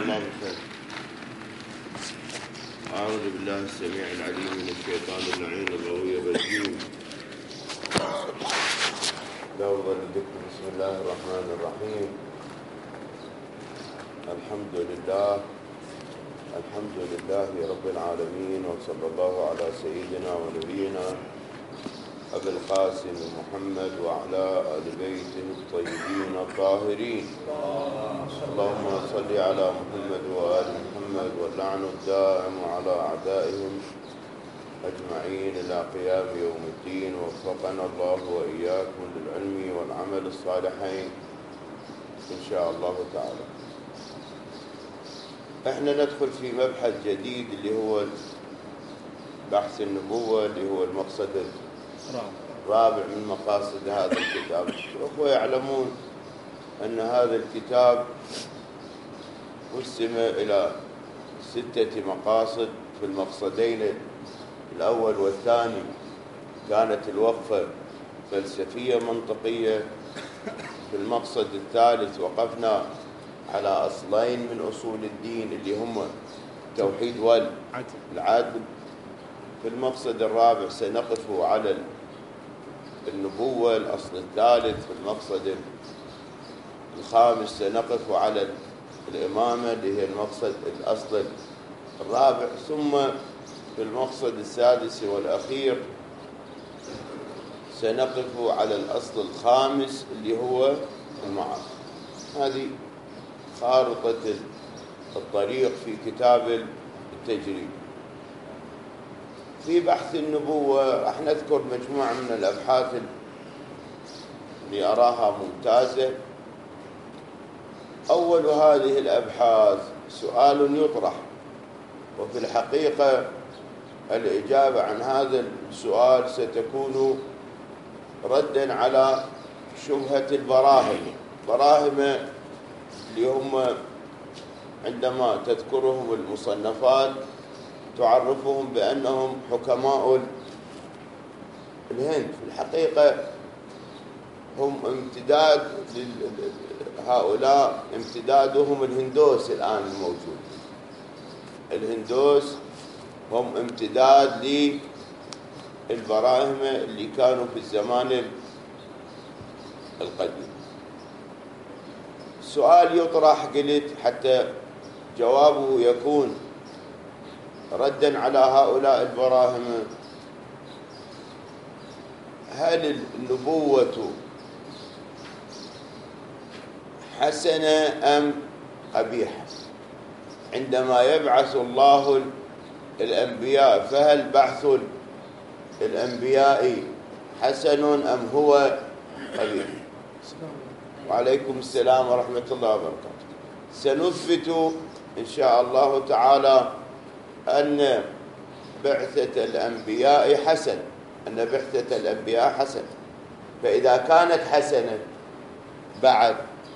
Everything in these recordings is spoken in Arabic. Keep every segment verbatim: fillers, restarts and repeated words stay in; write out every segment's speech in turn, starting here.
الله بخير. أعوذ بالله السميع العليم من الشيطان اللعين الغوي الرجيم. لفظ الذكر. بسم الله الرحمن الرحيم. الحمد لله الحمد لله رب العالمين، وصلى الله على سيدنا ونبينا أبي القاسم محمد وعلى آل بيته الطيبين الطاهرين. اللهم صل على محمد وآل محمد، واللعن الدائم على أعدائهم أجمعين إلى قيام يوم الدين. وفقنا الله وإياكم للعلم والعمل الصالحين إن شاء الله تعالى. احنا ندخل في مبحث جديد اللي هو بحث النبوة، اللي هو المقصد الرابع من مقاصد هذا الكتاب. الأخوة يعلمون أن هذا الكتاب قسم إلى ستة مقاصد. في المقصدين الأول والثاني كانت الوقفة فلسفية منطقية. في المقصد الثالث وقفنا على أصلين من أصول الدين اللي هم التوحيد والعدل. في المقصد الرابع سنقف على النبوة الأصل الثالث. في المقصد الخامس سنقف على الإمامة اللي هي المقصد الأصل الرابع. ثم في المقصد السادس والأخير سنقف على الأصل الخامس اللي هو المعاصي. هذه خارطة الطريق في كتاب التجريد. في بحث النبوة راح نذكر مجموعة من الأبحاث اللي أراها ممتازة. أول هذه الأبحاث سؤال يطرح، وفي الحقيقة الإجابة عن هذا السؤال ستكون رداً على شبهة البراهمة. البراهمة اللي هم عندما تذكرهم المصنفات تعرفهم بأنهم حكماء الهند. في الحقيقة هم امتداد هؤلاء امتدادهم الهندوس الآن الموجود. الهندوس هم امتداد للبراهمة اللي كانوا في الزمان القديم. سؤال يطرح قلت حتى جوابه يكون رداً على هؤلاء البراهمة: هل النبوة حسنة أم قبيحة؟ عندما يبعث الله الأنبياء فهل بعث الأنبياء حسن أم هو قبيح؟ وعليكم السلام ورحمة الله وبركاته. سنثبت إن شاء الله تعالى أن بعثة الأنبياء حسن أن بعثة الأنبياء حسن. فإذا كانت حسنة بعد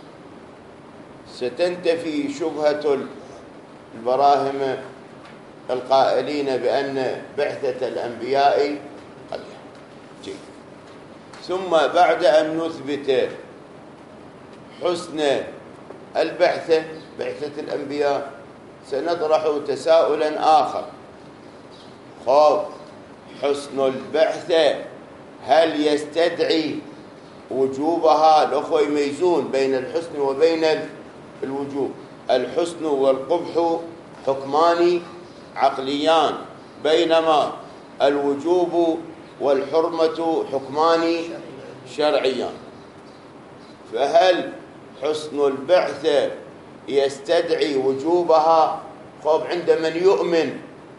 ستنتفي شبهة البراهمة القائلين بأن بعثة الأنبياء قبيحة. ثم بعد أن نثبت حسن البعثة بعثة الأنبياء سنطرح تساؤلا آخر: خوف حسن البعثة هل يستدعي وجوبها؟ الأخوة يميزون بين الحسن وبين الوجوب. الحسن والقبح حكمان عقليان، بينما الوجوب والحرمة حكمان شرعيان. فهل حسن البعثة يستدعي وجوبها؟ خوف عند من يؤمن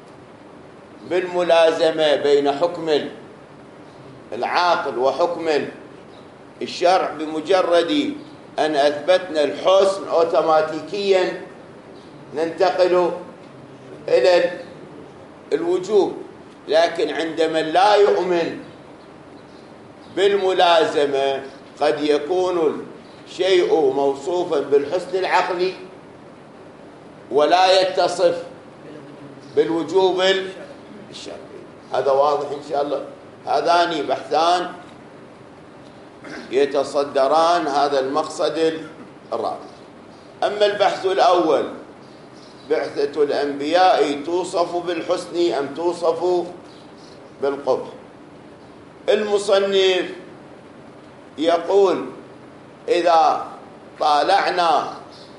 بالملازمة بين حكم العاقل وحكم الشرع، بمجرد أن أثبتنا الحسن أوتوماتيكيا ننتقل إلى الوجوب. لكن عند من لا يؤمن بالملازمة قد يكون الشيء موصوفا بالحسن العقلي ولا يتصف بالوجوب الشرعي. هذا واضح إن شاء الله. هذان بحثان يتصدران هذا المقصد الرابع. أما البحث الأول بعثة الأنبياء توصف بالحسن أم توصف بالقبح؟ المصنف يقول إذا طالعنا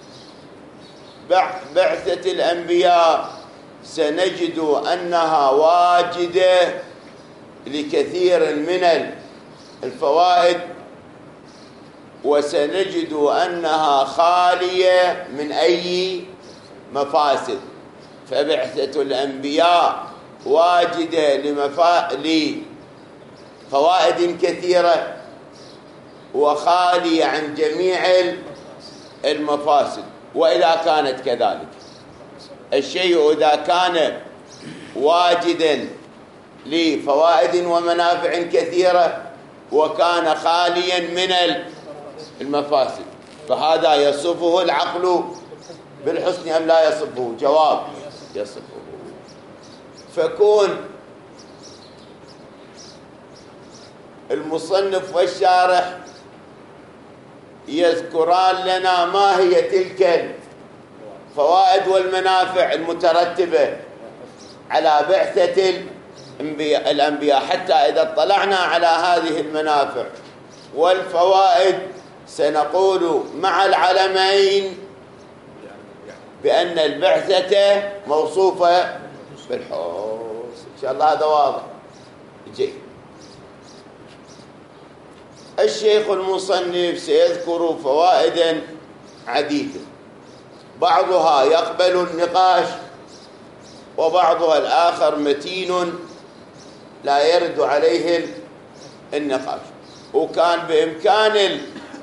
بعثة الأنبياء سنجد أنها واجدة لكثير من الفوائد، وسنجد أنها خالية من أي مفاسد. فبعثة الأنبياء واجدة لفوائد كثيرة وخالية عن جميع المفاسد. وإذا كانت كذلك الشيء إذا كان واجدا لفوائد ومنافع كثيرة وكان خاليا من المفاسد، فهذا يصفه العقل بالحسن أم لا يصفه؟ جواب: يصفه. فكون المصنف والشارح يذكران لنا ما هي تلك الفوائد والمنافع المترتبة على بعثة الأنبياء، حتى إذا اطلعنا على هذه المنافع والفوائد سنقول مع العلمين بأن البعثة موصوفة بالحسن. إن شاء الله هذا واضح. جيد. الشيخ المصنف سيذكر فوائدا عديدة، بعضها يقبل النقاش وبعضها الآخر متين لا يرد عليه النقاش. وكان بإمكان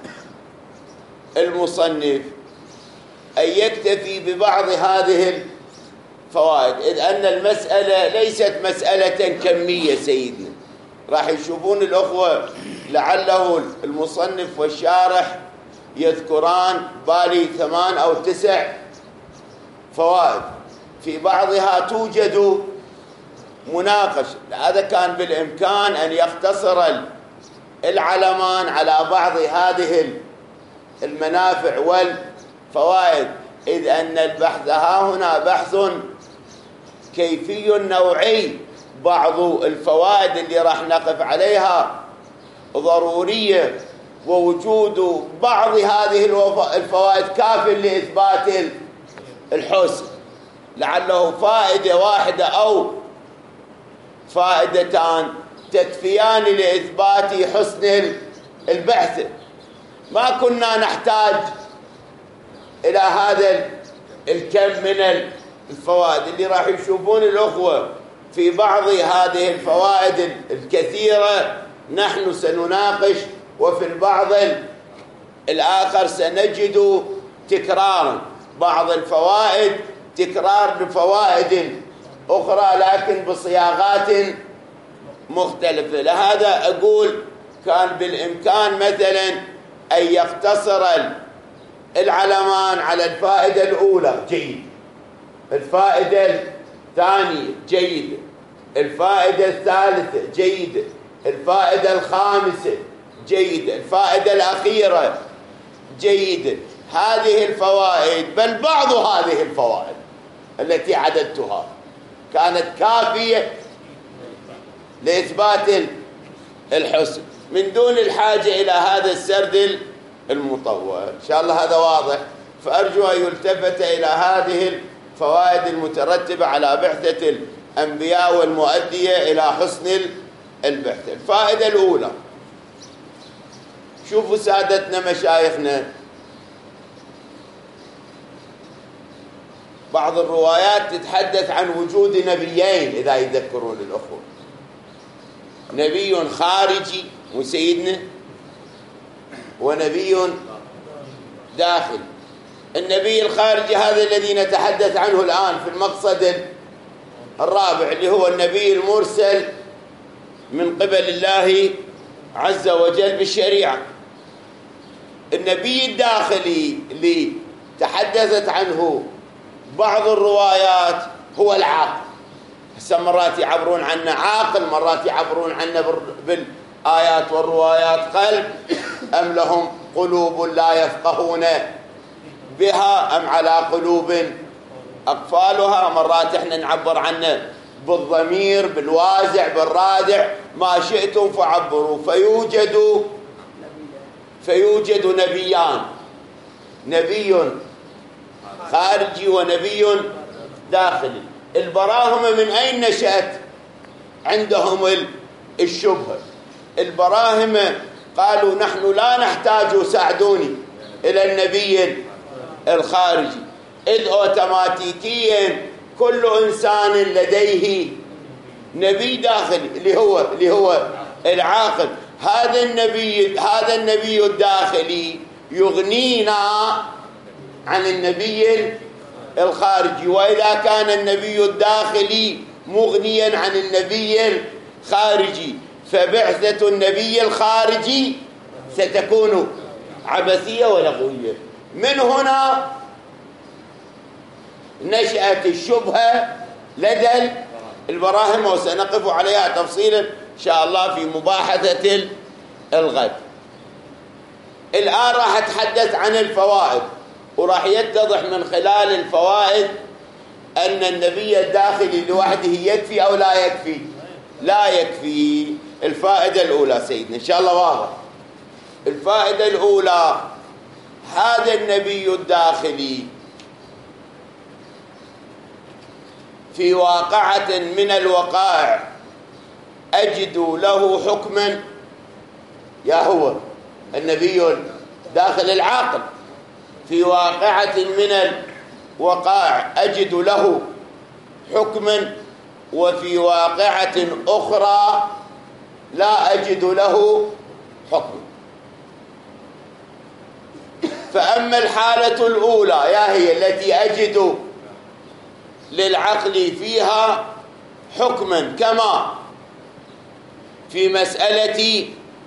المصنف أن يكتفي ببعض هذه الفوائد، إذ أن المسألة ليست مسألة كمية سيدنا. راح يشوفون الأخوة لعله المصنف والشارح يذكران بالي ثمان أو تسع فوائد، في بعضها توجد مناقشة. هذا كان بالإمكان أن يختصر العلمان على بعض هذه المنافع والفوائد، إذ أن البحث ها هنا بحث كيفي نوعي. بعض الفوائد اللي راح نقف عليها ضرورية، ووجود بعض هذه الفوائد كاف لإثبات الحسن، لعله فائدة واحدة أو فائدتان تكفيان لإثبات حسن البحث. ما كنا نحتاج إلى هذا الكم من الفوائد اللي راح يشوفون الأخوة. في بعض هذه الفوائد الكثيرة نحن سنناقش، وفي البعض الآخر سنجد تكرارا بعض الفوائد، تكرار لفوائد أخرى لكن بصياغات مختلفة. لهذا أقول كان بالإمكان مثلا أن يقتصر العلمان على الفائدة الأولى، جيد، الفائدة الثانية جيد، الفائدة الثالثة جيد، الفائدة الخامسة جيد، الفائدة الأخيرة جيد. هذه الفوائد بل بعض هذه الفوائد التي عددتها كانت كافية لإثبات الحسن من دون الحاجة إلى هذا السرد المطول. إن شاء الله هذا واضح. فأرجو أن يلتفت إلى هذه الفوائد المترتبة على بعثة الأنبياء والمؤدية إلى حسن البعثة. الفائدة الأولى، شوفوا سادتنا مشايخنا، بعض الروايات تتحدث عن وجود نبيين إذا يذكرون الأخوة، نبي خارجي وسيدنا ونبي داخل. النبي الخارجي هذا الذي نتحدث عنه الآن في المقصد الرابع، اللي هو النبي المرسل من قبل الله عز وجل بالشريعة. النبي الداخلي اللي تحدثت عنه بعض الروايات هو العاقل. هسه مرات يعبرون عنه عاقل، مرات يعبرون عنه بالآيات والروايات قلب. أم لهم قلوب لا يفقهون بها أم على قلوب أقفالها مرات إحنا نعبر عنه بالضمير بالوازع بالرادع ما شئتم فعبروا. فيوجد فيوجد نبيان، نبي خارجي ونبي داخلي. البراهمة من أين نشأت عندهم الشبهة؟ البراهمة قالوا نحن لا نحتاج، ساعدوني، إلى النبي الخارجي، إذ أوتوماتيكيا كل إنسان لديه نبي داخلي اللي هو اللي هو العاقل. هذا النبي هذا النبي الداخلي يغنينا عن النبي الخارجي. وإذا كان النبي الداخلي مغنيا عن النبي الخارجي فبعثة النبي الخارجي ستكون عبثية ولغوية. من هنا نشأت الشبهة لدى البراهمة، وسنقف عليها تفصيلا إن شاء الله في مباحثة الغد. الآن راح أتحدث عن الفوائد، وراح يتضح من خلال الفوائد أن النبي الداخلي لوحده يكفي أو لا يكفي؟ لا يكفي. الفائدة الأولى سيدنا إن شاء الله واضح. الفائدة الأولى، هذا النبي الداخلي في واقعة من الوقائع أجد له حكما، يا هو النبي داخل العاقل في واقعة من الوقائع أجد له حكما، وفي واقعة أخرى لا أجد له حكما. فأما الحالة الأولى يا هي التي أجد للعقل فيها حكما، كما في مسألة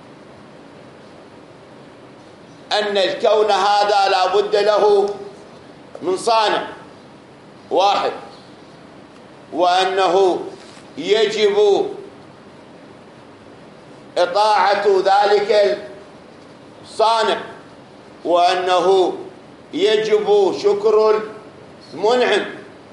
أن الكون هذا لا بد له من صانع واحد، وأنه يجب إطاعة ذلك الصانع، وأنه يجب شكر المنعم،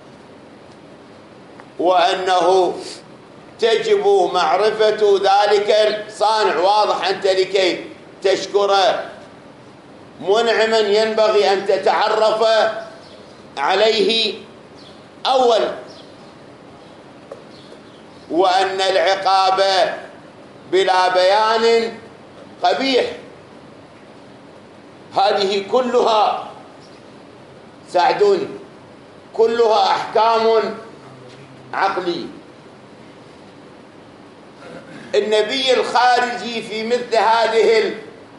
وأنه تجب معرفة ذلك الصانع. واضح أنت لكي تشكر منعما ينبغي أن تتعرف عليه أولا، وأن العقاب بلا بيان قبيح. هذه كلها ساعدوني كلها أحكام عقلية. النبي الخارجي في مثل هذه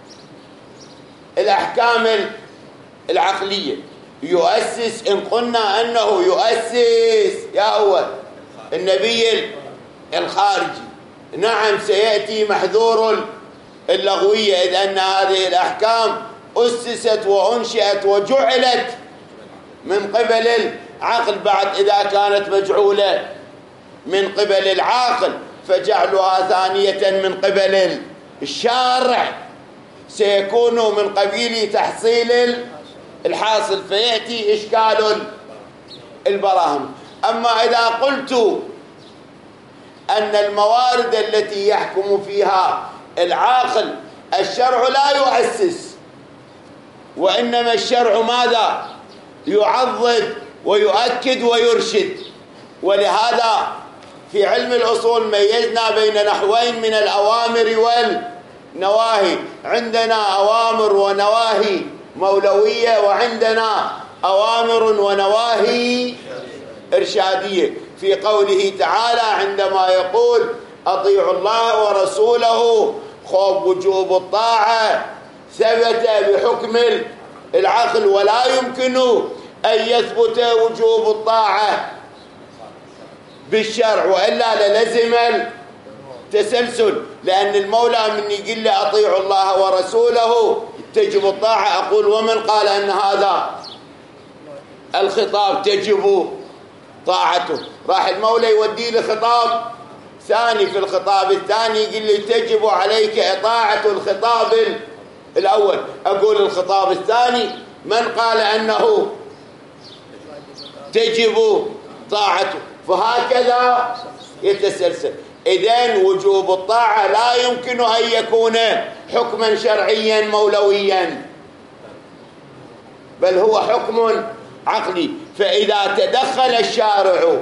الأحكام العقلية يؤسس، إن قلنا أنه يؤسس يا هو النبي الخارجي، نعم سيأتي محذور اللغوية، إذ أن هذه الأحكام أسست وأنشئت وجعلت من قبل العقل، بعد إذا كانت مجعولة من قبل العاقل فجعلها ثانية من قبل الشارع سيكون من قبيل تحصيل الحاصل، فيأتي إشكال البراهين. أما إذا قلت أن الموارد التي يحكم فيها العاقل الشرع لا يؤسس، وإنما الشرع ماذا؟ يعضد ويؤكد ويرشد. ولهذا في علم الأصول ميزنا بين نحوين من الأوامر والنواهي، عندنا أوامر ونواهي مولوية، وعندنا أوامر ونواهي إرشادية. في قوله تعالى عندما يقول أطيعوا الله ورسوله، خوف وجوب الطاعة ثبت بحكم العقل، ولا يمكن أن يثبت وجوب الطاعة بالشرع، وإلا للزم التسلسل. لأن المولى من يقول لي أطيعوا الله ورسوله تجب الطاعة، أقول ومن قال أن هذا الخطاب تجب طاعته؟ راح المولى يودي لي خطاب ثاني، في الخطاب الثاني يقول لي تجب عليك إطاعة الخطاب الأول. أقول الخطاب الثاني من قال أنه تجب طاعته، فهكذا يتسلسل. إذن وجوب الطاعة لا يمكن أن يكون حكما شرعيا مولويا، بل هو حكم عقلي. فإذا تدخل الشارع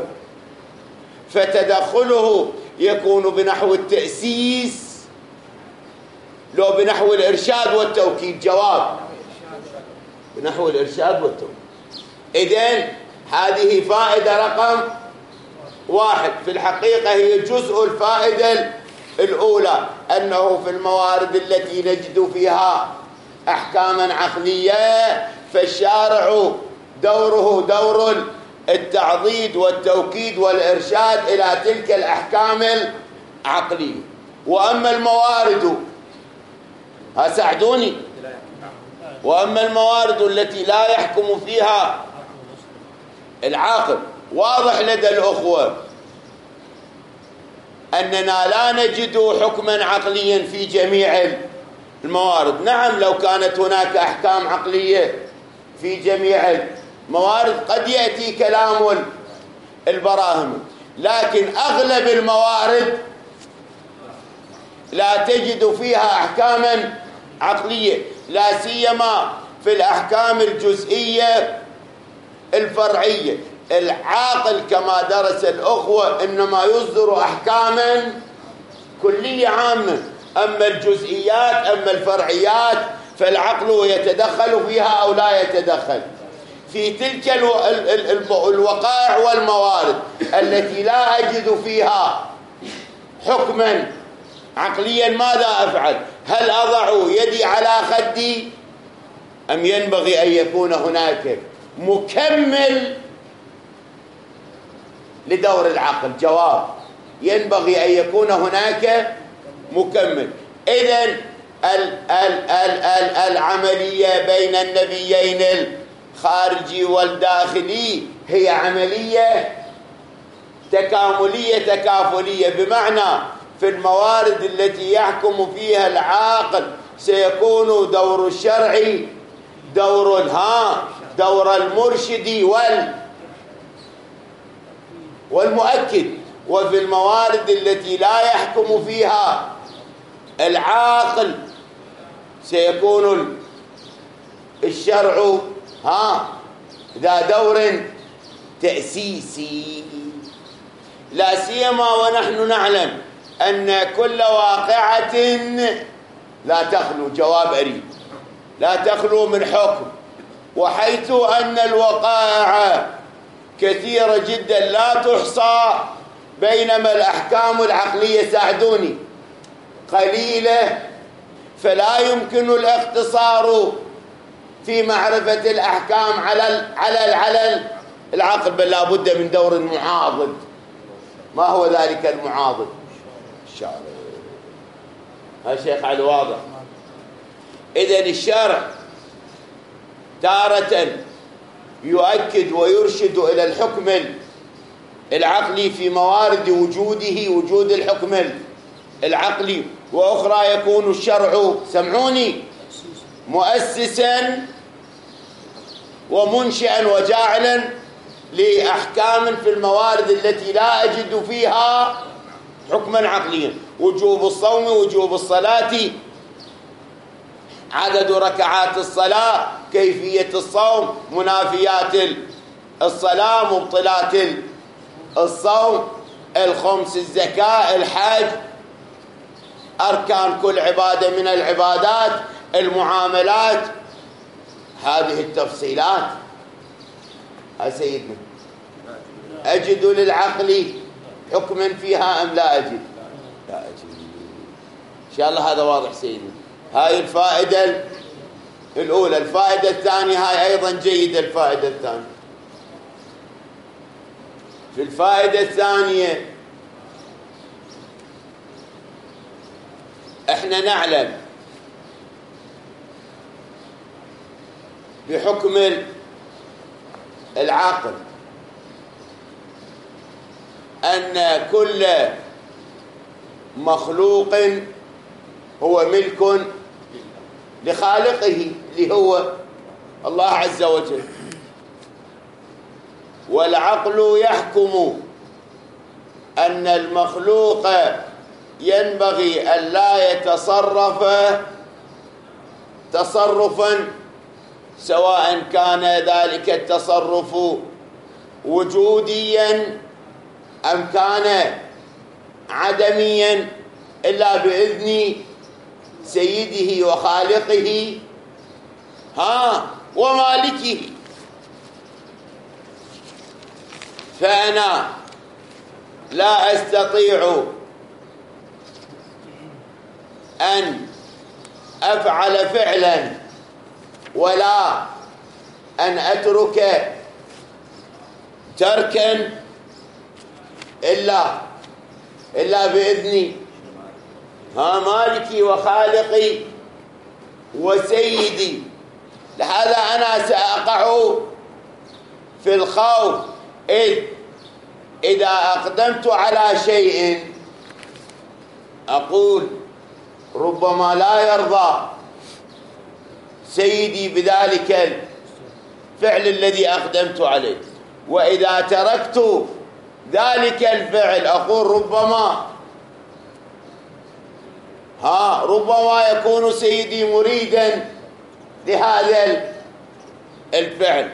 فتدخله يكون بنحو التأسيس لو بنحو الإرشاد والتوكيد. جواب: بنحو الإرشاد والتوكيد. إذن هذه فائدة رقم واحد. في الحقيقة هي جزء الفائدة الأولى، أنه في الموارد التي نجد فيها أحكاما عقلية فالشارع دوره دور التعضيد والتوكيد والإرشاد إلى تلك الأحكام العقلية. وأما الموارد، ساعدوني، وأما الموارد التي لا يحكم فيها العاقل، واضح لدى الأخوة أننا لا نجد حكما عقليا في جميع الموارد. نعم، لو كانت هناك أحكام عقلية في جميع الموارد قد يأتي كلام البراهمة، لكن أغلب الموارد لا تجد فيها أحكاما عقلية، لا سيما في الأحكام الجزئية الفرعية. العاقل كما درس الأخوة إنما يصدر أحكاما كلية عامة، أما الجزئيات أما الفرعيات فالعقل يتدخل فيها أو لا يتدخل. في تلك الوقائع والموارد التي لا أجد فيها حكما عقليا ماذا أفعل؟ هل أضع يدي على خدي أم ينبغي أن يكون هناك مكمل لدور العقل؟ جواب: ينبغي أن يكون هناك مكمل. إذن العملية بين النبيين الخارجي والداخلي هي عملية تكاملية تكافلية، بمعنى في الموارد التي يحكم فيها العاقل سيكون دور الشرعي دور الها دور المرشد وال والمؤكد، وفي الموارد التي لا يحكم فيها العاقل سيكون الشرع ها ذا دور تأسيسي، لا سيما ونحن نعلم أن كل واقعة لا تخلو، جواب أريد، لا تخلو من حكم، وحيث أن الوقائع كثيرة جدا لا تحصى، بينما الأحكام العقلية ساعدوني قليلة، فلا يمكن الاقتصار في معرفة الأحكام على على على العقل، بل لا بد من دور معاضد. ما هو ذلك المعاضد؟ الشرع. ها شيخ علي واضح؟ إذن الشرع تارة يؤكد ويرشد إلى الحكم العقلي في موارد وجوده وجود الحكم العقلي، وأخرى يكون الشرع سمعوني مؤسسا ومنشئا وجاعلا لأحكام في الموارد التي لا أجد فيها حكما عقليا. وجوب الصوم، وجوب الصلاة، عدد ركعات الصلاة، كيفية الصوم، منافيات الصلاة، مبطلات الصوم، الخمس، الزكاة، الحج، أركان كل عبادة من العبادات، المعاملات، هذه التفصيلات. ها سيدنا أجد للعقل حكما فيها أم لا أجد؟ لا أجد. إن شاء الله هذا واضح سيدنا. هاي الفائدة الأولى. الفائدة الثانية هاي أيضا جيدة. الفائدة الثانية، في الفائدة الثانية احنا نعلم بحكم العاقل أن كل مخلوق هو ملك لخالقه اللي هو الله عز وجل. والعقل يحكم أن المخلوق ينبغي أن لا يتصرف تصرفا، سواء كان ذلك التصرف وجوديا أم كان عدميا، إلا بإذن سيده وخالقه ها ومالكه. فأنا لا أستطيع أن أفعل فعلا ولا أن أترك تركا إلا إلا بإذن ها مالكي وخالقي وسيدي. لهذا أنا سأقع في الخوف إذ إذا أقدمت على شيء أقول ربما لا يرضى سيدي بذلك الفعل الذي أقدمت عليه، وإذا تركت ذلك الفعل أقول ربما ها ربما يكون سيدي مريدا لهذا الفعل.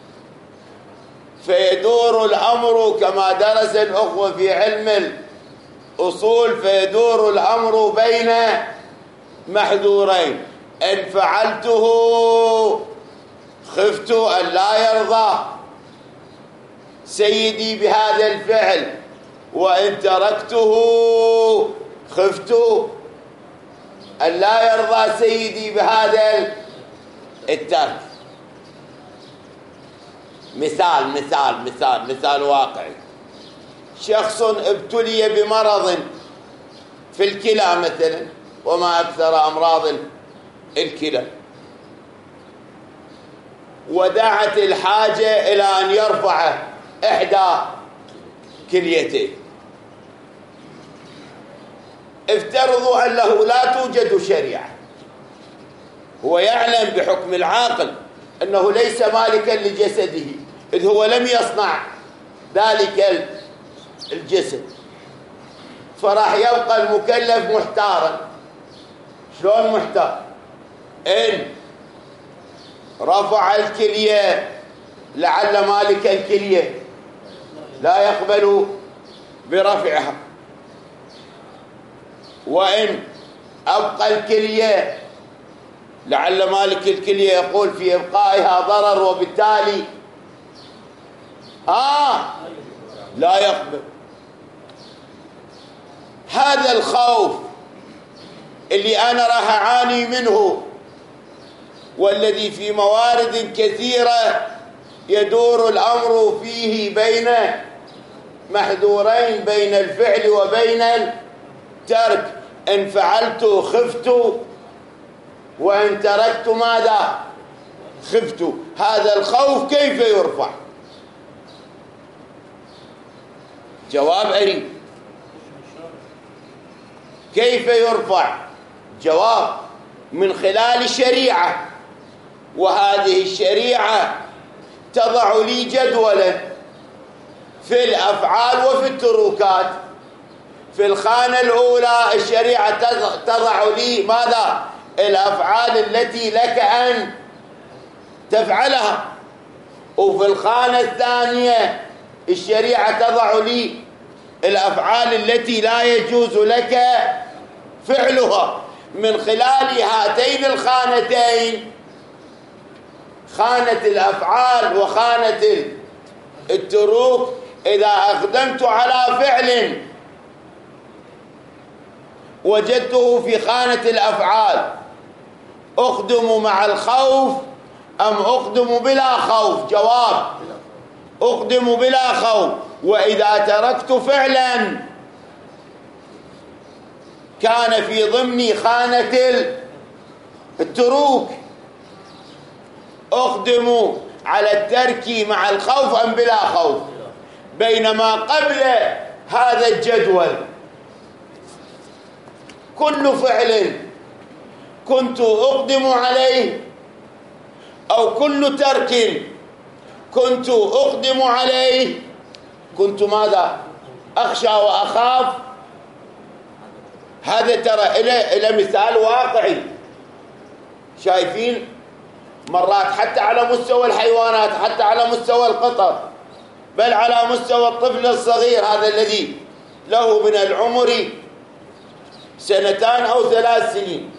فيدور الأمر كما درس الأخوة في علم الأصول، فيدور الأمر بين محذورين: إن فعلته خفت أن لا يرضى سيدي بهذا الفعل، وإن تركته خفت أن لا يرضى سيدي بهذا الترك. مثال مثال مثال مثال واقعي: شخص ابتلي بمرض في الكلى مثلا، وما أكثر أمراض الكلى، ودعت الحاجة إلى أن يرفع إحدى كليتيه. افترضوا أنه لا توجد شريعة، هو يعلم بحكم العاقل أنه ليس مالكا لجسده، إذ هو لم يصنع ذلك الجسد، فراح يبقى المكلف محتارا. شلون محتار؟ إن رفع الكلية لعل مالك الكلية لا يقبل برفعها، وإن أبقى الكلية لعل مالك الكلية يقول في إبقائها ضرر، وبالتالي آه لا يقبل. هذا الخوف اللي أنا راح أعاني منه، والذي في موارد كثيرة يدور الأمر فيه بين محذورين، بين الفعل وبين الترك. إن فعلت خفت، وإن تركت ماذا؟ خفت. هذا الخوف كيف يرفع؟ جواب أريد. كيف يرفع؟ جواب: من خلال الشريعة، وهذه الشريعة تضع لي جدولا في الأفعال وفي التروكات. في الخانة الأولى الشريعة تضع لي ماذا؟ الأفعال التي لك أن تفعلها. وفي الخانة الثانية الشريعة تضع لي الأفعال التي لا يجوز لك فعلها. من خلال هاتين الخانتين، خانة الأفعال وخانة التروك، إذا أقدمت على فعل وجدته في خانة الأفعال، أقدم مع الخوف أم أقدم بلا خوف؟ جواب: أقدم بلا خوف. وإذا تركت فعلا كان في ضمن خانة التروك، أقدم على الترك مع الخوف أم بلا خوف؟ بينما قبل هذا الجدول كل فعل كنت أقدم عليه، أو كل ترك كنت أقدم عليه، كنت ماذا؟ أخشى وأخاف. هذا ترى إلى إلى مثال واقعي. شايفين مرات حتى على مستوى الحيوانات، حتى على مستوى القطط، بل على مستوى الطفل الصغير هذا الذي له من العمر سنتان أو ثلاث سنين،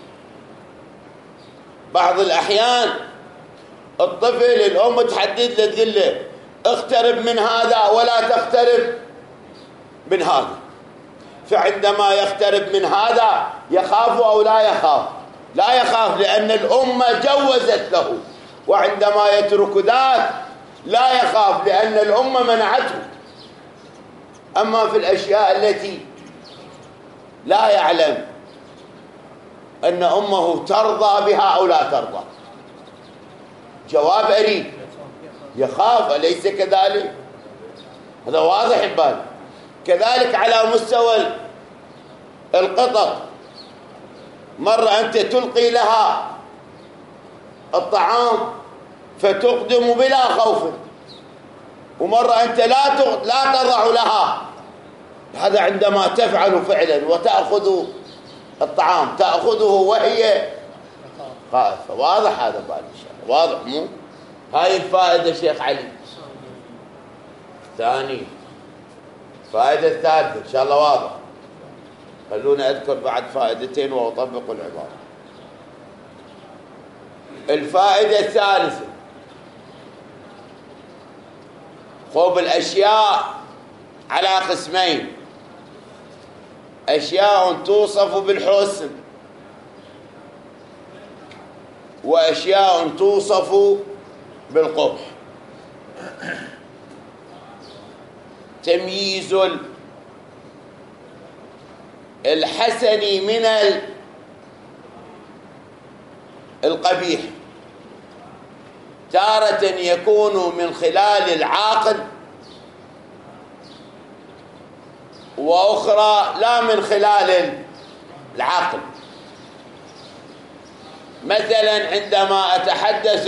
بعض الأحيان الطفل الأم تحدد له تقول له اقترب من هذا ولا تقترب من هذا، فعندما يقترب من هذا يخاف أو لا يخاف؟ لا يخاف، لأن الأم جوزت له. وعندما يترك ذاك لا يخاف، لأن الأم منعته. أما في الأشياء التي لا يعلم أن أمه ترضى بها أو لا ترضى، جواب أريد، يخاف، أليس كذلك؟ هذا واضح البال. كذلك على مستوى القطط، مرة أنت تلقي لها الطعام فتقدم بلا خوف، ومرة أنت لا لا تضع لها. هذا عندما تفعل فعلا وتأخذ الطعام تأخذه وهي خائفة. واضح هذا بال إن شاء الله، واضح مو؟ هاي الفائدة شيخ علي. ثاني فائدة الثالثة إن شاء الله واضح. خلونا أذكر بعد فائدتين وأطبق العبارة. الفائدة الثالثة، خوف الأشياء على قسمين: أشياء توصف بالحسن، وأشياء توصف بالقبح. تمييز الحسن من القبيح تارة يكون من خلال العاقل، وأخرى لا من خلال العقل. مثلا عندما أتحدث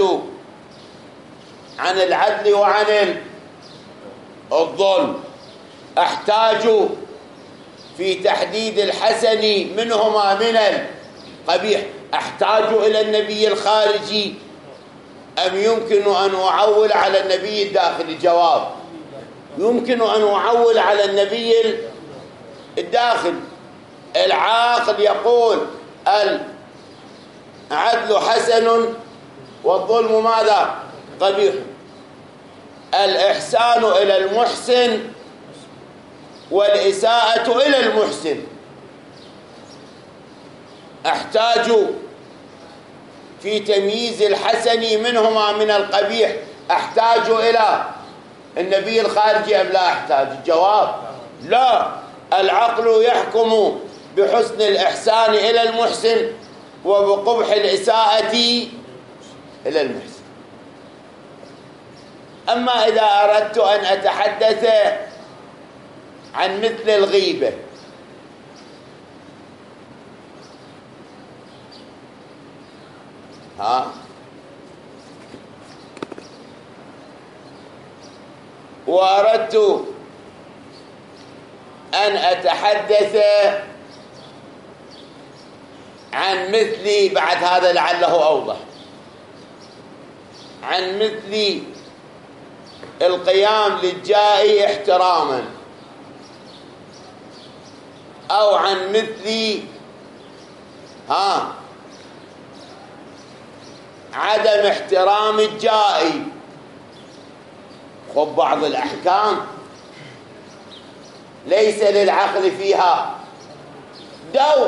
عن العدل وعن الظلم أحتاج في تحديد الحسن منهما من القبيح، أحتاج إلى النبي الخارجي أم يمكن أن أعول على النبي الداخلي؟ جواب: يمكن أن أعول على النبي الداخلي. العاقل يقول العدل حسن والظلم ماذا؟ قبيح. الإحسان إلى المحسن والإساءة إلى المحسن. أحتاج في تمييز الحسن منهما من القبيح، أحتاج إلى النبي الخارجي أم لا أحتاج؟ الجواب: لا. العقل يحكم بحسن الإحسان إلى المحسن وبقبح الإساءة إلى المحسن. أما إذا أردت أن أتحدث عن مثل الغيبة، ها وأردت أن أتحدث عن مثل، بعد هذا لعله أوضح، عن مثل القيام للجائي احتراما، أو عن مثل ها عدم احترام الجائي. خب بعض الأحكام ليس للعقل فيها دور،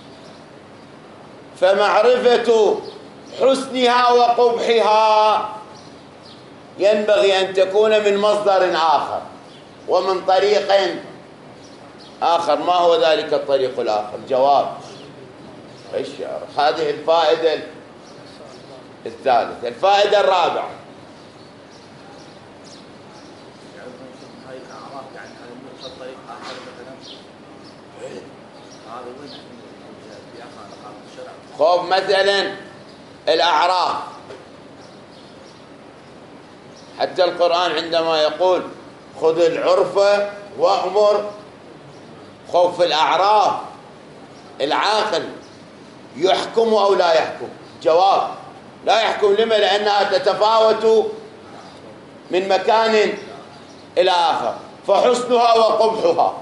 فمعرفة حسنها وقبحها ينبغي أن تكون من مصدر آخر ومن طريق آخر. ما هو ذلك الطريق الآخر؟ جواب: الشعر. هذه الفائدة الثالثة. الفائدة الرابعة: خوف مثلا الأعراف، حتى القرآن عندما يقول خذ العرف وأمر خوف الأعراف، العاقل يحكم أو لا يحكم؟ جواب: لا يحكم. لما؟ لأنها تتفاوت من مكان إلى آخر، فحسنها وقبحها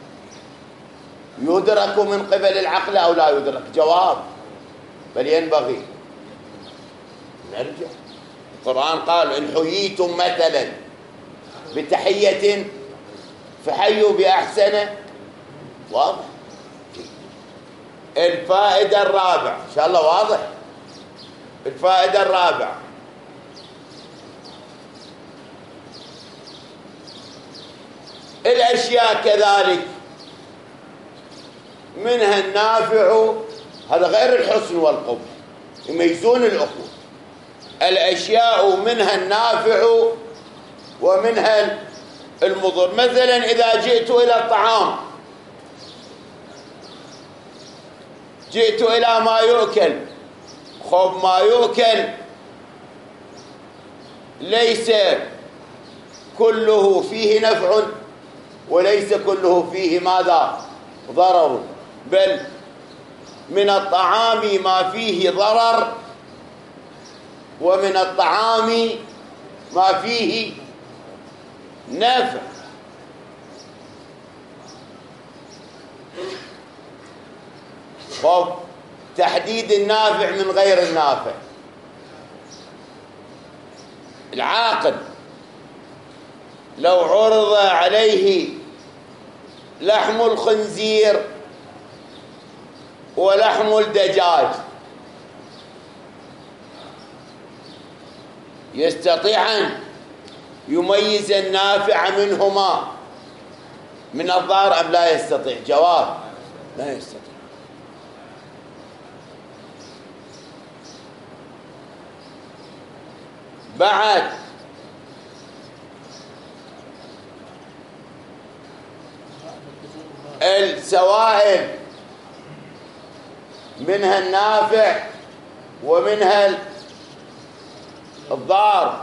يدرك من قبل العقل أو لا يدرك؟ جواب: بل ينبغي نرجع. القرآن قال: إن حييتم مثلا بتحية فحيوا بأحسن. واضح؟ الفائدة الرابعة إن شاء الله واضح. الفائدة الرابعة: الأشياء كذلك منها النافع، هذا غير الحسن والقبح، يميزون الأخوة. الأشياء منها النافع ومنها المضر. مثلا إذا جئت إلى الطعام، جئت إلى ما يؤكل، خب ما يؤكل ليس كله فيه نفع وليس كله فيه ماذا؟ ضرر، بل من الطعام ما فيه ضرر ومن الطعام ما فيه نفع. خب تحديد النافع من غير النافع. العاقل لو عرض عليه لحم الخنزير ولحم الدجاج يستطيع أن يميز النافع منهما من الضار أم لا يستطيع؟ جواب: لا يستطيع. بعد السوائل منها النافع ومنها الضار.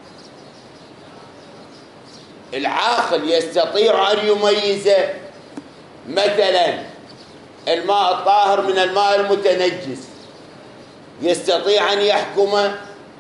العاقل يستطيع أن يميز مثلا الماء الطاهر من الماء المتنجس، يستطيع أن يحكم؟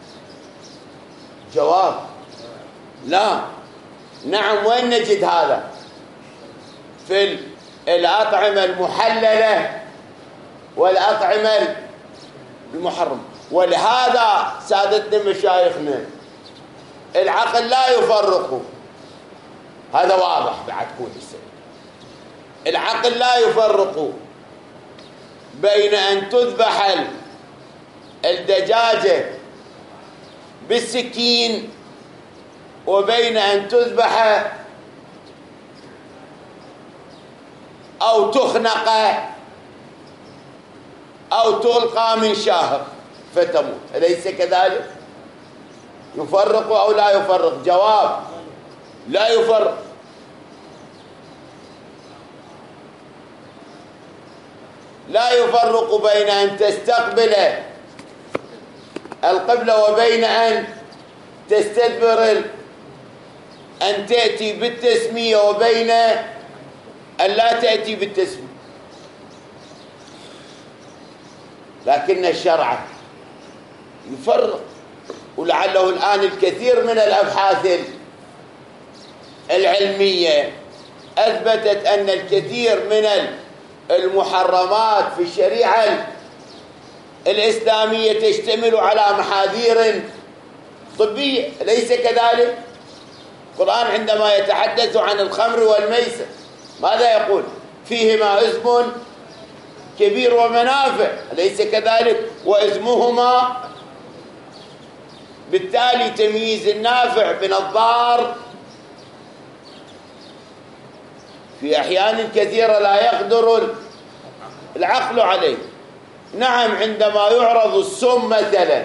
جواب: لا. نعم. وين نجد هذا؟ في الأطعمة المحللة والأطعمة المحرمة. ولهذا سادتنا مشايخنا العقل لا يفرق، هذا واضح بعد كل شيء. العقل لا يفرق بين أن تذبح الدجاجة بالسكين وبين أن تذبح أو تخنق أو تلقى من شاهق فتموت، أليس كذلك؟ يفرق أو لا يفرق؟ جواب: لا يفرق. لا يفرق بين أن تستقبل القبلة وبين أن تستدبر، أن تأتي بالتسمية وبين أن لا تأتي بالتسمية. لكن الشرع يفرق، ولعله الآن الكثير من الأبحاث العلمية أثبتت أن الكثير من المحرمات في الشريعة الإسلامية تشتمل على محاذير طبية، أليس كذلك؟ القرآن عندما يتحدث عن الخمر والميسر ماذا يقول؟ فيهما إثم كبير ومنافع، أليس كذلك؟ وإثمهما، بالتالي تمييز النافع من الضار في أحيان كثيرة لا يقدر العقل عليه. نعم، عندما يعرض السم مثلا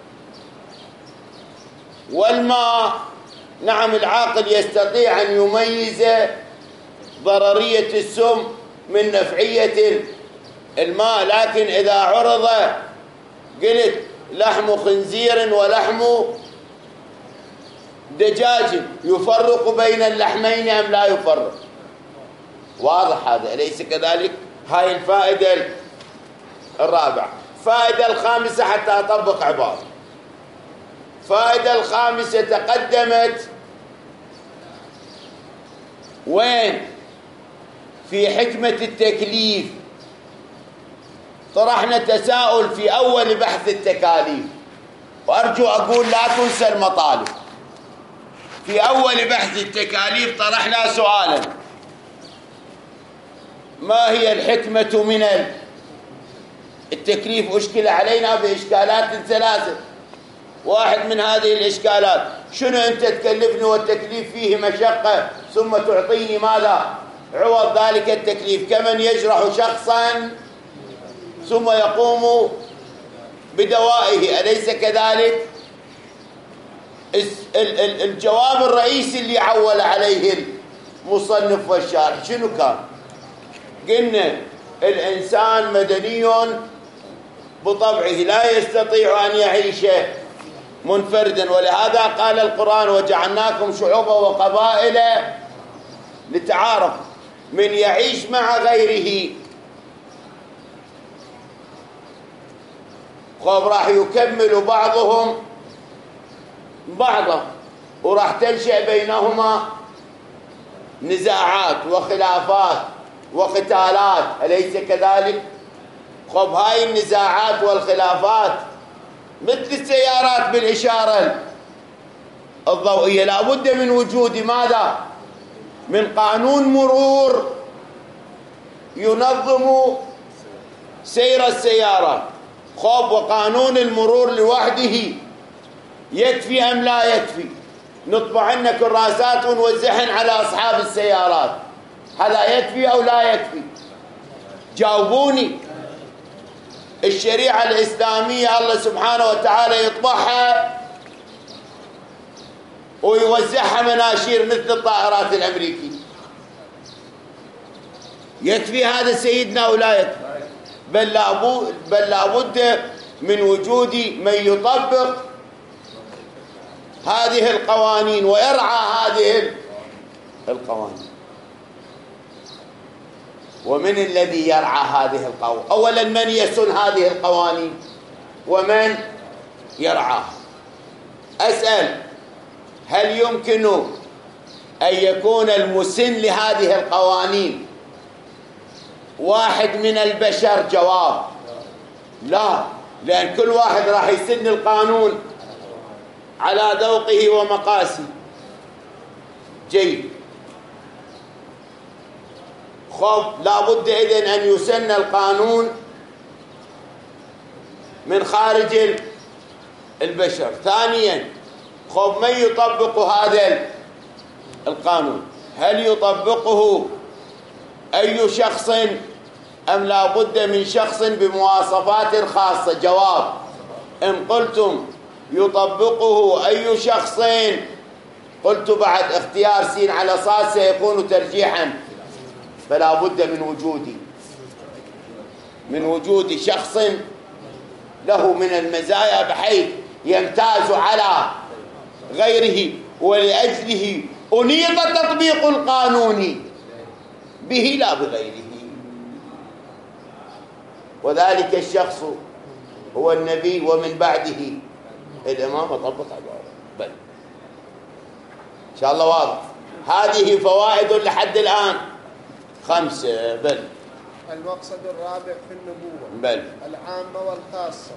والماء، نعم العاقل يستطيع أن يميز ضررية السم من نفعية الماء. لكن إذا عرض قلت لحم خنزير ولحم دجاج يفرق بين اللحمين أم لا يفرق؟ واضح هذا، أليس كذلك؟ هاي الفائدة الرابعة. الفائدة الخامسة حتى أطبق عبارة. الفائدة الخامسة تقدمت وين؟ في حكمة التكليف. طرحنا تساؤل في أول بحث التكاليف، وأرجو أقول لا تنسى المطالب. في أول بحث التكاليف طرحنا سؤالا: ما هي الحكمة من التكليف؟ أشكل علينا بإشكالات ثلاثة. واحد من هذه الإشكالات: شنو أنت تكلفني والتكليف فيه مشقة ثم تعطيني ماذا عوض ذلك التكليف؟ كمن يجرح شخصا ثم يقوم بدوائه، أليس كذلك؟ الجواب الرئيسي اللي عول عليه المصنف والشارح شنو كان؟ قلنا الإنسان مدني بطبعه، لا يستطيع أن يعيش منفردا، ولهذا قال القرآن: وجعلناكم شعوبا وقبائل لتعارفوا. من يعيش مع غيره خب راح يكمل بعضهم بعضا، وراح تنشأ بينهما نزاعات وخلافات وقتالات، أليس كذلك؟ خب هاي النزاعات والخلافات مثل السيارات بالإشارة الضوئية، لا بد من وجود ماذا؟ من قانون مرور ينظم سير السيارات. خب وقانون المرور لوحده يكفي أم لا يكفي؟ نطبع لنا كراسات ونوزعهن على أصحاب السيارات، هذا يكفي أو لا يكفي؟ جاوبوني. الشريعة الإسلامية الله سبحانه وتعالى يطبعها ويوزعها مناشير مثل الطائرات الأمريكية، يكفي هذا سيدنا أو لا يكفي؟ بل لابد من وجود من يطبق هذه القوانين ويرعى هذه القوانين. ومن الذي يرعى هذه القوانين؟ أولا من يسن هذه القوانين ومن يرعاها؟ أسأل: هل يمكن أن يكون المسن لهذه القوانين واحد من البشر؟ جواب: لا، لأن كل واحد راح يسن القانون على ذوقه ومقاسه. جيد. خب لابد إذن أن يسن القانون من خارج البشر. ثانيا، خب من يطبق هذا القانون؟ هل يطبقه أي شخص أم لابد من شخص بمواصفات خاصة؟ جواب: إن قلتم يطبقه أي شخص، قلت بعد اختيار سين على صاد سيكون ترجيحا، فلا بد من وجود من وجود شخص له من المزايا بحيث يمتاز على غيره، ولأجله أنيط تطبيق القانون به لا بغيره. وذلك الشخص هو النبي، ومن بعده الإمام طبق عباره. بل إن شاء الله واضح. هذه فوائد لحد الآن خمسة. بل المقصد الرابع في النبوة بل العامة والخاصة.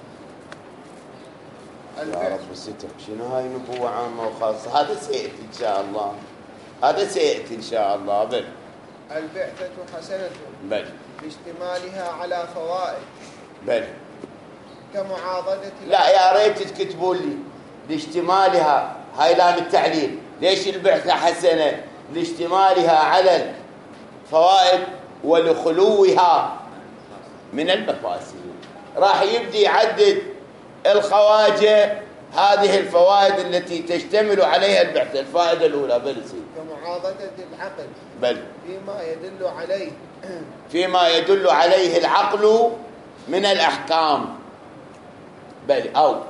يا رب الستر، شنو هاي نبوة عامة وخاصة؟ هذا سيأتي إن شاء الله، هذا سيأتي إن شاء الله. بل البعثة حسنة بل باشتمالها على فوائد. بل كمعاضدة. لا يا ريت تكتبوا لي لاشتمالها، هاي لام التعليل. ليش البعثة حسنة؟ لاشتمالها على الفوائد ولخلوها من المفاسد. راح يبدي يعدد الخواجة هذه الفوائد التي تشتمل عليها البعثة. الفائدة الأولى: بل كمعاضدة العقل. بل فيما يدل عليه فيما يدل عليه العقل من الأحكام. بل أو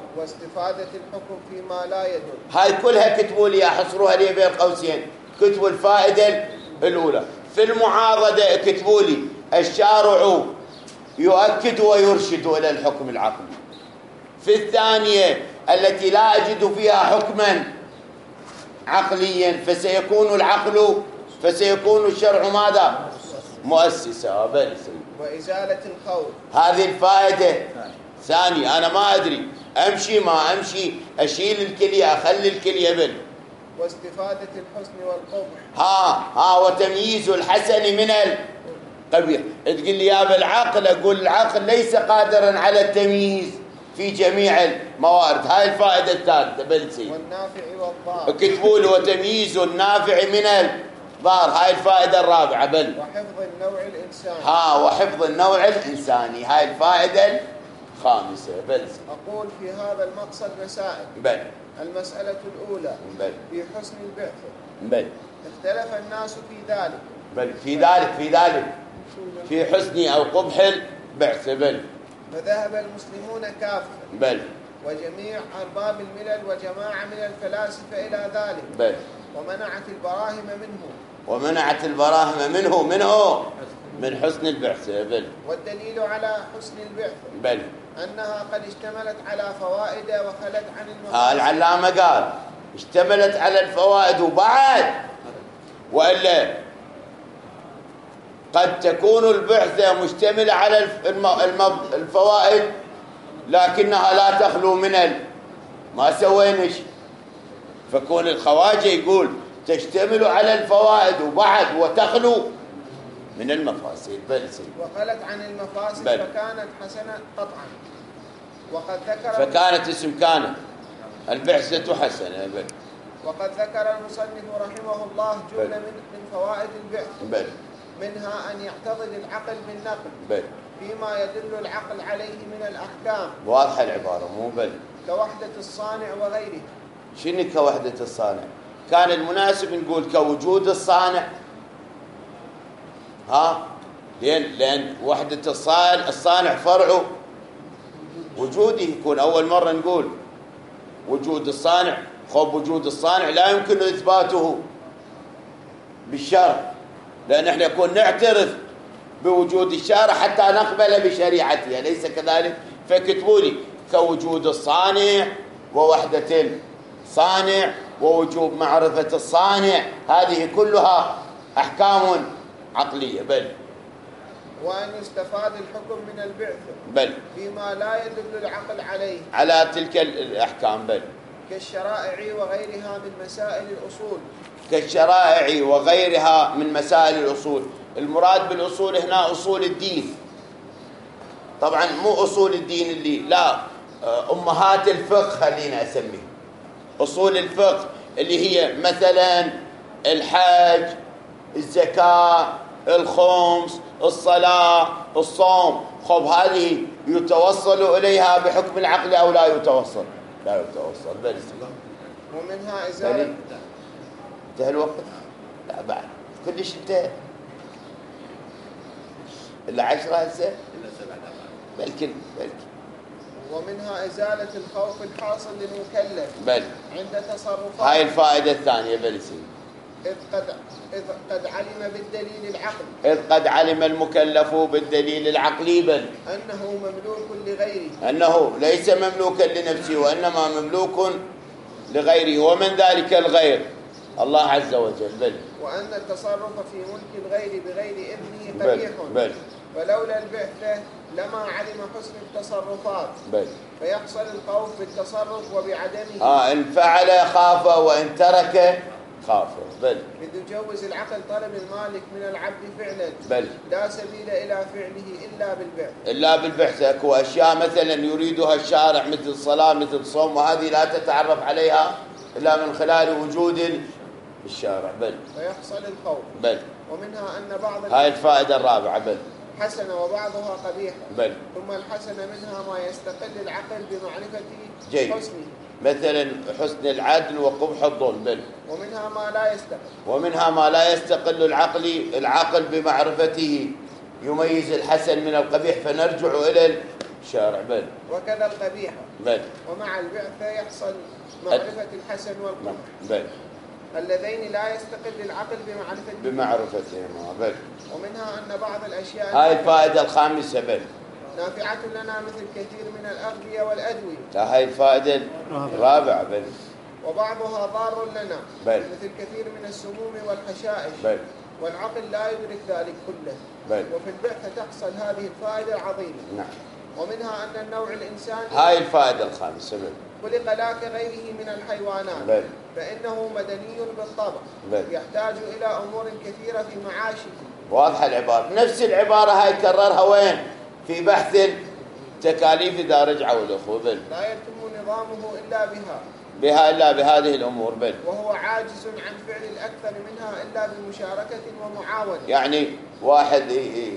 واستفادة الحكم فيما لا يدل. هاي كلها كتبوا لي، احصروها لي بين قوسين، كتبوا الفائدة الأولى. في المعاضدة كتبوا لي الشارع يؤكد ويرشد إلى الحكم العقلي. في الثانية التي لا أجد فيها حكما عقليا فسيكون العقل فسيكون الشرع ماذا؟ مؤسسة. بل وإزالة الخوف. هذه الفائدة ثانية. أنا ما أدري أمشي ما أمشي، أشيل الكلية أخلي الكلية بل. واستفادة الحسن والقبح. ها ها وتمييز الحسن من القبيح. تقول لي يا بالعقل، أقول العقل ليس قادرا على التمييز في جميع الموارد. هاي الفائدة الثالثة. بل سي والنافع والضار. كتبوا لي وتمييز النافع من الضار. هاي الفائدة الرابعة. بل وحفظ النوع الإنساني. ها وحفظ النوع الإنساني. هاي الفائدة الخامسة. بل سي. أقول في هذا المقصد مسائل. بل المسألة الأولى بل في حسن البعث. بل اختلف الناس في ذلك. بل في ذلك في ذلك في حسن أو قبح البعث. بل فذهب المسلمون كافة بل وجميع أرباب الملل وجماعة من الفلاسفة إلى ذلك. بل ومنعت البراهم منه. ومنعت البراهم منه منه من حسن البعث. بل والدليل على حسن البعث بل أنها قد اشتملت على فوائد وخلت عن المفاسد. ها العلامة قال اشتملت على الفوائد وبعد، وإلا قد تكون البعثة مشتملة على الفوائد لكنها لا تخلو من ال... ما سوينش. فكون الخواجة يقول تشتمل على الفوائد وبعد وتخلو من المفاسد. بل سي. وخلت عن المفاسد بل. فكانت حسنة قطعا. وقد ذكر فكانت اسم كانت البعثة حسنة. بل وقد ذكر المصنف رحمه الله جملة من من فوائد البعث. بل منها أن يعتضد العقل بالنقل بل فيما يدل العقل عليه من الأحكام. واضحة العبارة مو بل. كوحدة الصانع وغيره. شنو كوحدة الصانع؟ كان المناسب نقول كوجود الصانع. ها لأن لأن وحدة الصانع الصانع فرعه وجوده. يكون أول مرة نقول وجود الصانع. خب وجود الصانع لا يمكن إثباته بالشرع، لأن احنا يكون نعترف بوجود الشارع حتى نقبل بشريعته، أليس كذلك؟ فكتبوا لي كوجود الصانع ووحدة الصانع ووجوب معرفة الصانع. هذه كلها أحكام عقلية. بل وأن يستفاد الحكم من البعث بل فيما لا يدل العقل عليه على تلك الأحكام. بل كالشرائع وغيرها من مسائل الأصول. كالشرائع وغيرها من مسائل الأصول. المراد بالأصول هنا أصول الدين، طبعا مو أصول الدين اللي لا أمهات الفقه خلينا أسميه أصول الفقه، اللي هي مثلا الحج، الزكاة، الخمس، الصلاة، الصوم. خب هذه يتوصل إليها بحكم العقل أو لا يتوصل؟ لا يتوصل. بل ومنها إزالة. انتهى الوقت؟ لا بعد كلش انتهى إلا عشرة هسه إلا سبعة بلكن بلكن. ومنها إزالة الخوف الحاصل للمكلف بل عند تصرفات. هاي الفائدة الثانية. بل سي. إذ قد إذ قد علم بالدليل العقلي. إذ قد علم المكلف بالدليل العقلي. بل أنه مملوك لغيره. أنه ليس مملوكا لنفسه وإنما مملوك لغيره. ومن ذلك الغير الله عز وجل. بل وأن التصرف في ملك الغير بغير إذنه قبيح. بل, بل فلولا البعثة لما علم حسن التصرفات. بل فيحصل الخوف بالتصرف وبعدمه. آه إن فعل خاف وإن ترك خاف. بل إذ يجوز العقل طلب المالك من العبد فعلا. بل لا سبيل إلى فعله إلا بالبعث. إلا بالبحث. أكو أشياء مثلا يريدها الشارع مثل الصلاة مثل الصوم، وهذه لا تتعرف عليها إلا من خلال وجود الشارع. بل فيحصل الخوف. بل ومنها أن بعض هاي الفائدة الرابعة. بل حسنة وبعضها قبيحة. بل ثم الحسنة منها ما يستقل العقل بمعرفة جيد. حسنه، مثلا حسن العدل وقبح الظلم. بل ومنها ما لا يستقل ومنها ما لا يستقل العقل العقل بمعرفته يميز الحسن من القبيح. فنرجع إلى الشارع بل وكذا القبيح بل ومع البعثة يحصل معرفة الحسن والقبح بل اللذين لا يستقل العقل بمعرفة بمعرفتهما بل. ومنها أن بعض الأشياء هاي الفائدة الخامسة بل نافعة لنا مثل كثير من الأغذية والأدوية. هاي الفائدة الرابعة بل. وبعضها ضار لنا بل. مثل كثير من السموم والحشائش بل. والعقل لا يدرك ذلك كله. بل. وفي البعثة تحصل هذه الفائدة العظيمة. نعم. ومنها أن النوع الإنساني هاي الفائدة الخامسة بل. خلق لا كغيره من الحيوانات بل. فإنه مدني بالطبع بل. يحتاج إلى أمور كثيرة في معاشه. واضحة العبارة. نفس العبارة هاي كررها وين؟ في بحث تكاليف إذا رجعوا الأخوة بل. لا يتم نظامه إلا بها بها إلا بهذه الأمور بل. وهو عاجز عن فعل الأكثر منها إلا بمشاركة ومعاونة. يعني واحد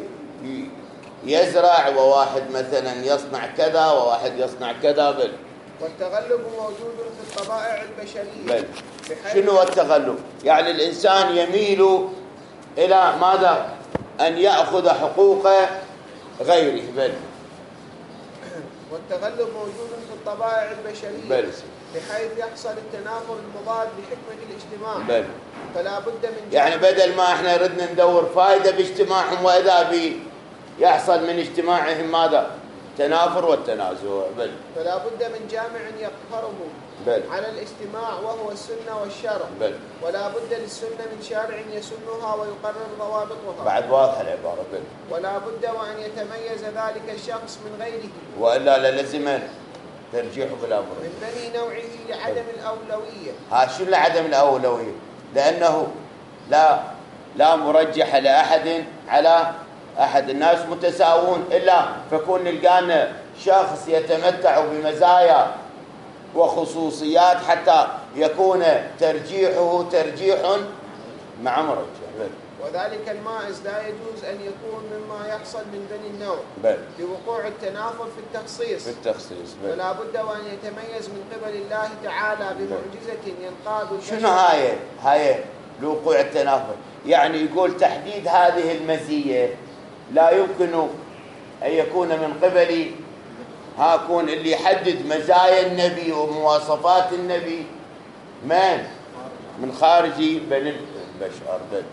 يزرع وواحد مثلا يصنع كذا وواحد يصنع كذا بل. والتغلب موجود في الطبائع البشرية بل. شنو هو التغلب؟ يعني الإنسان يميل إلى ماذا؟ أن يأخذ حقوق غيره بل. والتغلب موجود في الطبائع البشرية بل. بحيث يحصل التنافر المضاد بحكمة الاجتماع. بل. فلا بد من يعني بدل ما احنا ردنا ندور فائدة باجتماعهم وإذا بي يحصل من اجتماعهم ماذا؟ تنافر والتنازع بل. فلا بد من جامع يقهرهم بل. على الاجتماع وهو السنة والشرع. بل. ولا بد للسنة من شارع يسنها ويقرر ضوابطها. بعد واضحة العبارة بل. ولا بد وأن يتميز ذلك الشخص من غيره وإلا للزم ترجيح بالأمر من بني نوعه لعدم الأولوية. ها شو لعدم الأولوية؟ لأنه لا لا مرجح لأحد على أحد. الناس متساوون إلا فكون نلقانا شخص يتمتع بمزايا وخصوصيات حتى يكون ترجيحه ترجيح مع مرجح بل. وذلك المائز لا يجوز أن يكون مما يحصل من بني النوع بل. لوقوع التنافر في التخصيص في التخصيص بل. ولا بد وأن يتميز من قبل الله تعالى بمعجزة ينقاد شنو هاي هاي لوقوع التنافر؟ يعني يقول تحديد هذه المزية لا يمكن أن يكون من قبل هاكون اللي يحدد مزايا النبي ومواصفات النبي من من خارج بني البشر بل.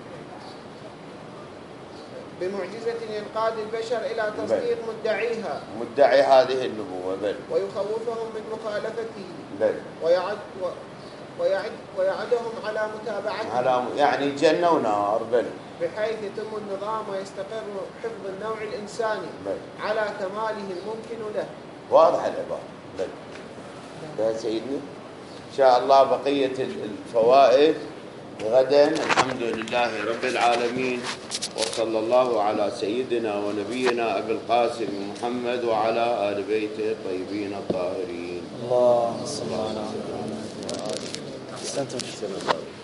بمعجزة ينقاد البشر إلى تصديق مدعيها مدعي هذه النبوة بل. ويخوفهم من مخالفته بل. ويعد ويعد ويعدهم على متابعته على يعني جنة ونار بل. بحيث يتم النظام ويستقر حفظ النوع الإنساني بل. على كماله الممكن له. واضح العبارة بل. يا سيدنا إن شاء الله بقية الفوائد غدا. الحمد لله رب العالمين وصلى الله على سيدنا ونبينا أبي القاسم محمد وعلى آل بيته الطيبين الطاهرين. اللهم صل على محمد وآله. أحسنتم.